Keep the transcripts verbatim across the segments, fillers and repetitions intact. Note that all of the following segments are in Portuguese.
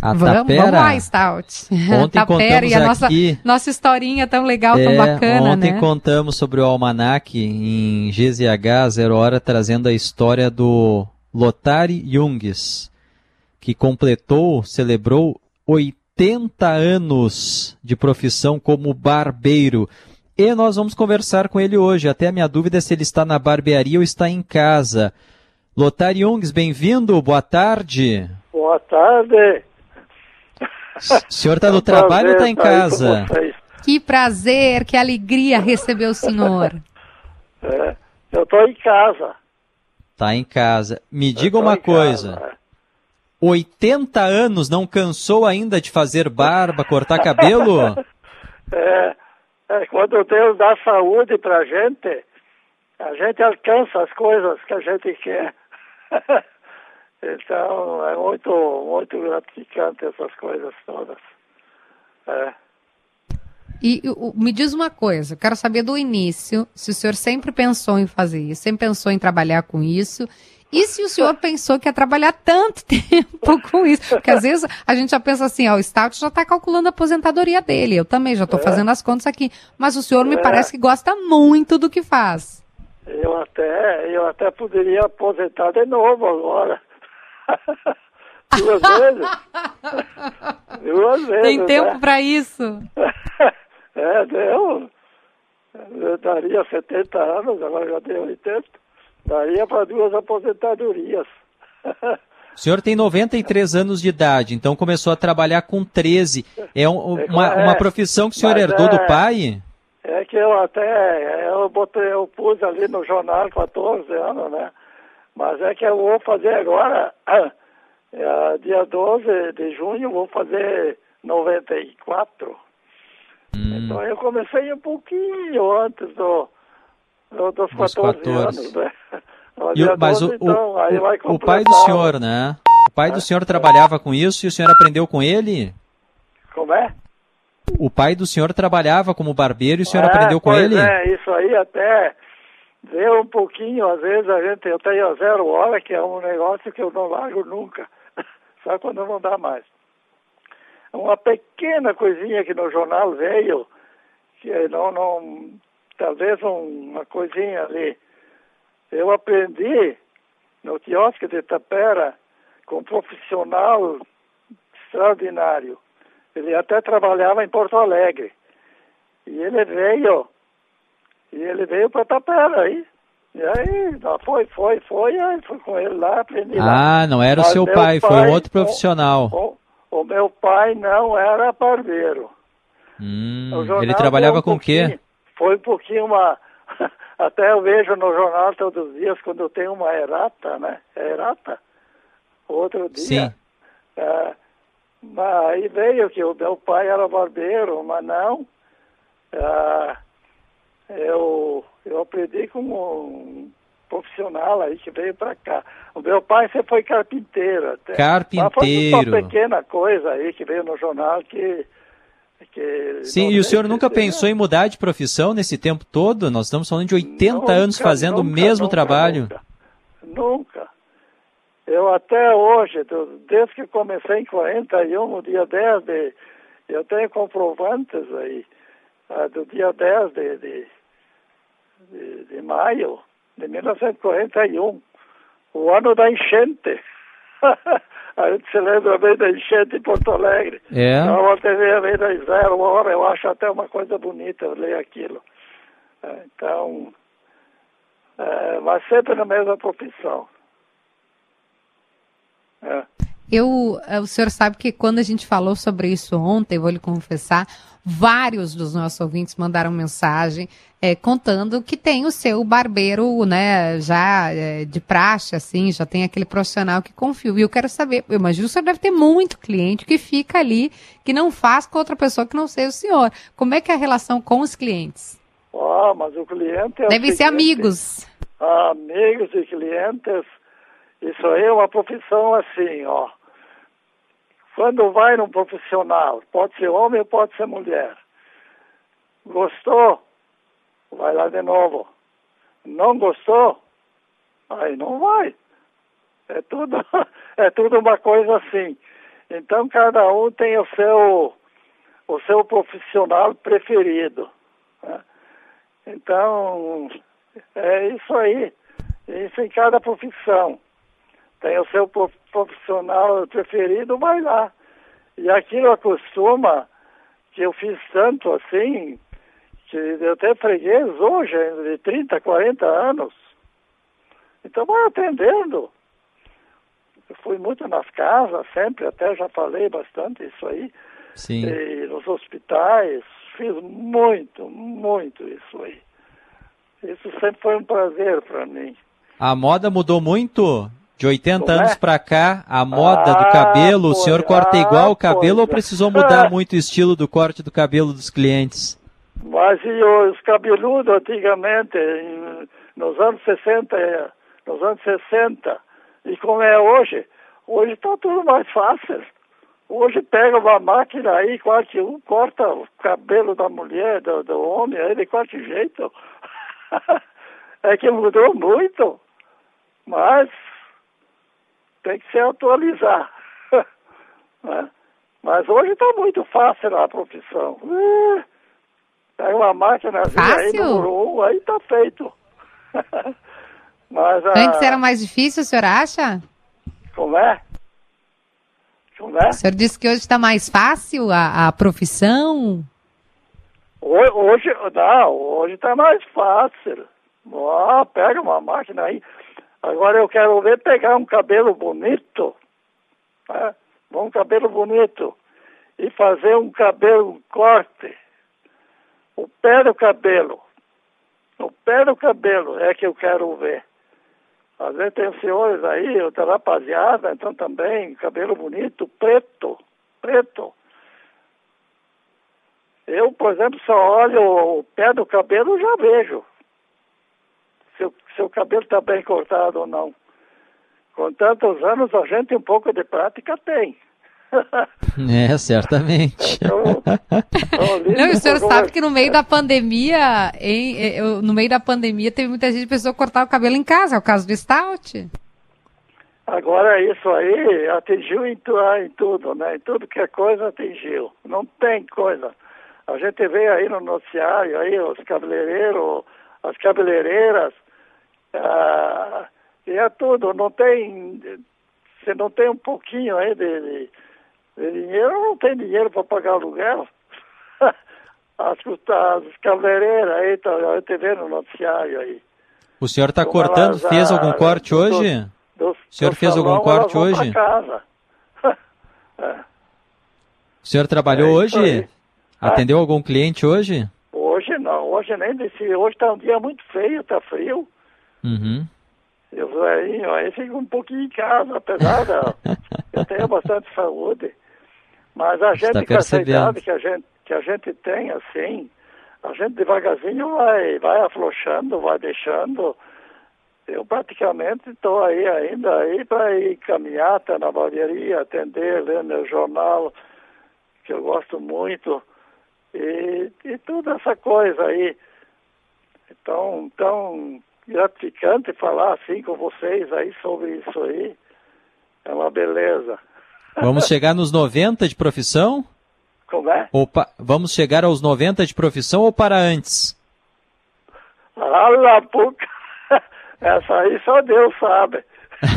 A vamos, tapera, vamos lá, Stout. Ontem Tapera contamos e a nossa, aqui, nossa historinha tão legal, é, tão bacana, ontem né? contamos sobre o Almanac em G Z H Zero Hora, trazendo a história do Lothari Junges, que completou, celebrou oitenta anos de profissão como barbeiro. E nós vamos conversar com ele hoje. Até a minha dúvida é se ele está na barbearia ou está em casa. Lothari Junges, bem-vindo, boa tarde. Boa tarde. O senhor está no trabalho ou está em casa? Que prazer, que alegria receber o senhor. É, eu estou em casa. Está em casa. Me diga uma coisa. Casa, é. oitenta anos, não cansou ainda de fazer barba, cortar cabelo? É, é, quando Deus dá saúde pra gente, a gente alcança as coisas que a gente quer. Então, é muito, muito gratificante essas coisas todas. É. E o, me diz uma coisa, eu quero saber do início, se o senhor sempre pensou em fazer isso, sempre pensou em trabalhar com isso, e se o senhor pensou que ia trabalhar tanto tempo com isso, porque às vezes a gente já pensa assim, ó, o Stout já está calculando a aposentadoria dele, eu também já estou é. fazendo as contas aqui, mas o senhor me é. parece que gosta muito do que faz. Eu até, eu até poderia aposentar de novo agora. Duas vezes. Duas vezes. Tem tempo né? para isso? É, deu. Eu daria setenta anos, agora já deu oitenta. Daria para duas aposentadorias. O senhor tem noventa e três anos de idade, então começou a trabalhar com treze. É um, uma, é, uma profissão que o senhor herdou é, do pai? É que eu até, eu, botei, eu pus ali no jornal quatorze anos, né? Mas é que eu vou fazer agora, é, dia doze de junho, vou fazer noventa e quatro. Hum. Então eu comecei um pouquinho antes do, do, dos quatorze, quatorze anos, né? E o, mas doze, o, então, o, aí vai o pai do senhor, né? O pai é. do senhor trabalhava com isso e o senhor aprendeu com ele? Como é? O pai do senhor trabalhava como barbeiro e o senhor é, aprendeu com ele? É, isso aí até deu um pouquinho, às vezes a gente, eu tenho a Zero Hora, que é um negócio que eu não largo nunca, só quando não dá mais. Uma pequena coisinha que no jornal veio, que não, não, talvez um, uma coisinha ali. Eu aprendi no quiosque de Tapera com um profissional extraordinário. Ele até trabalhava em Porto Alegre. E ele veio, e ele veio para Tapera aí. E aí, foi, foi, foi, aí fui com ele lá, aprendi ah, lá. Ah, não era Mas o seu pai, pai, foi um outro profissional. O, o, o meu pai não era barbeiro. Hum, ele trabalhava um com o quê? Foi um pouquinho uma... Até eu vejo no jornal todos os dias, quando tem uma errata, né? Errata. Outro dia. Sim. É, mas aí veio que o meu pai era barbeiro, mas não. É, eu, eu aprendi com um profissional aí que veio para cá. O meu pai sempre foi carpinteiro. Até. Carpinteiro. Mas foi uma pequena coisa aí que veio no jornal que... que Sim, e o senhor nunca pensou em mudar de profissão nesse tempo todo? Nós estamos falando de oitenta nunca, anos fazendo nunca, o mesmo nunca, trabalho. Nunca. nunca. Eu até hoje, desde que comecei em quarenta e um, no dia dez de... Eu tenho comprovantes aí, do dia dez de, de, de, de maio de mil novecentos e quarenta e um, o ano da enchente. A gente se lembra bem da enchente em Porto Alegre. É. Então, a T V veio da Zero Hora, eu acho até uma coisa bonita ler aquilo. Então, é, mas sempre na mesma profissão. É. Eu, o senhor sabe que quando a gente falou sobre isso ontem, vou lhe confessar, vários dos nossos ouvintes mandaram mensagem é, contando que tem o seu barbeiro, né, já é, de praxe, assim, já tem aquele profissional que confia. E eu quero saber, eu imagino que o senhor deve ter muito cliente que fica ali, que não faz com outra pessoa que não seja o senhor. Como é que é a relação com os clientes? Ah, mas o cliente é Devem ser amigos. Amigos e clientes, isso aí é uma profissão assim, ó. Quando vai num profissional, pode ser homem ou pode ser mulher. Gostou? Vai lá de novo. Não gostou? Aí não vai. É tudo, é tudo uma coisa assim. Então, cada um tem o seu, o seu profissional preferido, né? Então, é isso aí. Isso em cada profissão. Tem o seu profissional preferido, vai lá. E aquilo acostuma, que eu fiz tanto assim, que eu tenho freguês hoje, de trinta, quarenta anos. Então vai atendendo. Eu fui muito nas casas, sempre, até já falei bastante isso aí. Sim. E nos hospitais, fiz muito, muito isso aí. Isso sempre foi um prazer para mim. A moda mudou muito? De oitenta Como anos é? para cá, a moda Ah, do cabelo, o senhor pois- corta igual o ah, cabelo ou pois é. precisou mudar muito o estilo do corte do cabelo dos clientes? Mas e os cabeludos antigamente, em- nos anos sessenta, eh, nos anos sessenta, e como é hoje? Hoje está tudo mais fácil. Hoje pega uma máquina aí, qualquer um corta o cabelo da mulher, do, do homem, aí de qualquer jeito. É que mudou muito, mas tem que se atualizar. Né? Mas hoje está muito fácil a profissão. É, pega uma máquina aí, Fácil? número um, aí está feito. Mas, Antes ah, era mais difícil, o senhor acha? como é? Como é? O senhor disse que hoje está mais fácil a, a profissão? Hoje, hoje, não, hoje está mais fácil. Ó, pega uma máquina aí. Agora eu quero ver pegar um cabelo bonito, né? Um cabelo bonito, e fazer um cabelo corte. O pé do cabelo. O pé do cabelo é que eu quero ver. Às vezes tem senhores aí, outra rapaziada, então também, cabelo bonito, preto, preto. Eu, por exemplo, só olho o pé do cabelo e já vejo se o, se o cabelo está bem cortado ou não. Com tantos anos, a gente um pouco de prática tem. É, certamente. Então, então, lindo Não, e o senhor por sabe que no meio da pandemia, em, eu- no meio da pandemia, teve muita gente que precisou cortar o cabelo em casa, é o caso do Stout. Agora isso aí atingiu em, tu, em tudo, né? Em tudo que é coisa atingiu. Não tem coisa. A gente vê aí no noticiário, aí os cabeleireiros, as cabeleireiras, ah, e é tudo. Não tem, se não tem um pouquinho aí de, de, de dinheiro, não tem dinheiro para pagar aluguel. As, as cabeleireiras aí, tá, a gente vê no noticiário aí. O senhor está Como cortando, elas, fez ah, algum corte do- hoje? do- O senhor do fez algum salão, corte elas vão hoje? pra casa. É. O senhor trabalhou É isso hoje? aí. Atendeu algum cliente hoje? Hoje não, hoje nem desse. Hoje está um dia muito feio, está frio. Uhum. Eu velhinho, aí fico um pouquinho em casa, apesar da. Eu tenho bastante saúde. Mas a gente, Está com essa percebendo. idade que a gente, que a gente tem, assim, a gente devagarzinho vai, vai afrouxando, vai deixando. Eu praticamente estou aí ainda aí para ir caminhar até na barbearia, atender, ler meu jornal, que eu gosto muito, e, e toda essa coisa aí. Então, tão gratificante falar assim com vocês aí sobre isso aí. É uma beleza. Vamos chegar nos noventa de profissão? Como é? Ou pa- Vamos chegar aos noventa de profissão ou para antes? Ala, puca. Essa aí só Deus sabe.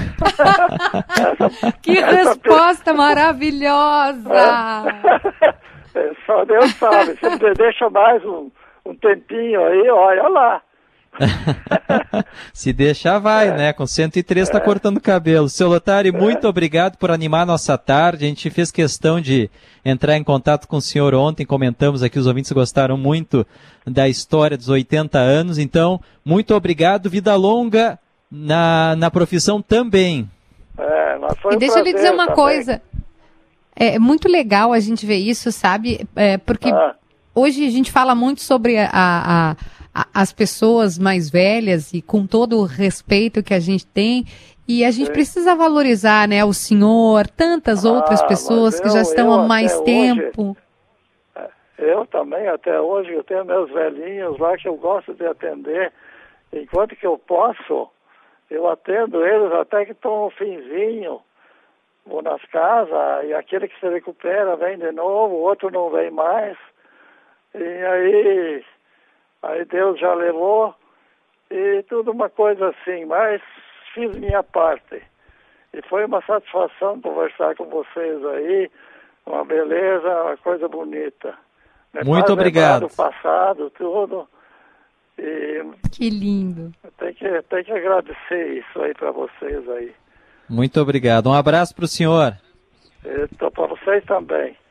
essa, Que essa resposta maravilhosa! É, só Deus sabe. Se você deixa mais um, um tempinho aí, olha lá. Se deixar, vai, né? Com cento e três está cortando cabelo. Seu Lotari, muito obrigado por animar a nossa tarde. A gente fez questão de entrar em contato com o senhor ontem, comentamos aqui, os ouvintes gostaram muito da história dos oitenta anos. Então, muito obrigado, vida longa na, na profissão também. É, mas foi E um deixa eu lhe prazer dizer uma também. coisa. É muito legal a gente ver isso, sabe? É, porque Ah. hoje a gente fala muito sobre a, a- a- as pessoas mais velhas e com todo o respeito que a gente tem. E a gente Sim. precisa valorizar, né? O senhor, tantas Ah, outras mas pessoas que eu- já estão eu há até mais hoje- tempo. Eu também, até hoje, eu tenho meus velhinhos lá que eu gosto de atender. Enquanto que eu posso, eu atendo eles até que estão no finzinho. vou nas casas, e aquele que se recupera vem de novo, o outro não vem mais. E aí, aí Deus já levou, e tudo uma coisa assim, mas fiz minha parte. E foi uma satisfação conversar com vocês aí, uma beleza, uma coisa bonita. Me Muito obrigado. Do passado, tudo. E que lindo. Tem que, tem que agradecer isso aí para vocês aí. Muito obrigado. Um abraço para o senhor. Para vocês também.